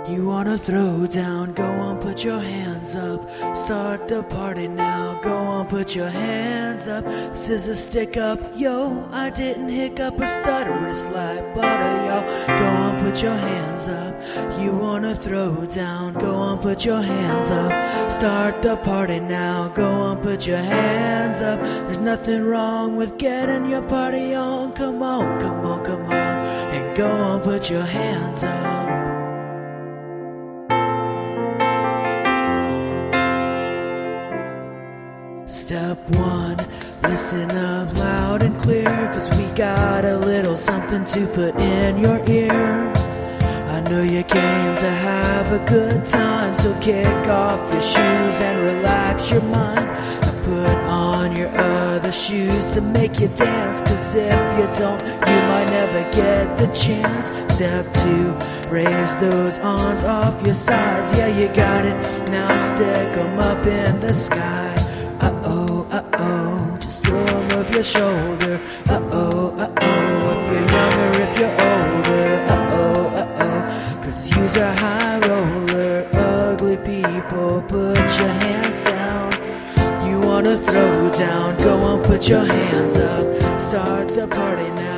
You wanna throw down, go on, put your hands up. Start the party now, go on, put your hands up. This is a stick up, yo. I didn't hiccup or stutter, it's like butter, yo. Go on, put your hands up. You wanna throw down, go on, put your hands up. Start the party now, go on, put your hands up. There's nothing wrong with getting your party on. Come on, come on, come on, and go on, put your hands up. Step one, listen up loud and clear, 'cause we got a little something to put in your ear. I know you came to have a good time, so kick off your shoes and relax your mind. And put on your other shoes to make you dance, 'cause if you don't, you might never get the chance. Step two, raise those arms off your sides. Yeah, you got it, now stick 'em up in the sky. Uh-oh, uh-oh, just throw 'em over your shoulder. Uh-oh, uh-oh, if you're younger, if you're older. Uh-oh, uh-oh, 'cause you's a high roller. Ugly people, put your hands down. You wanna throw down, go on, put your hands up. Start the party now.